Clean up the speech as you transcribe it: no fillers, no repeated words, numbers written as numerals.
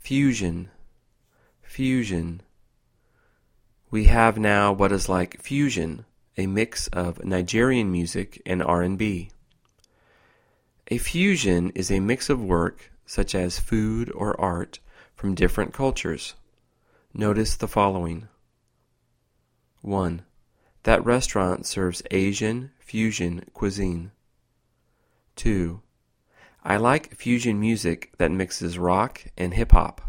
fusion, fusion. We have now what is like fusion, a mix of Nigerian music and R&B. A fusion is a mix of work, such as food or art, from different cultures. Notice the following. 1. That restaurant serves Asian fusion cuisine. 2. I like fusion music that mixes rock and hip-hop.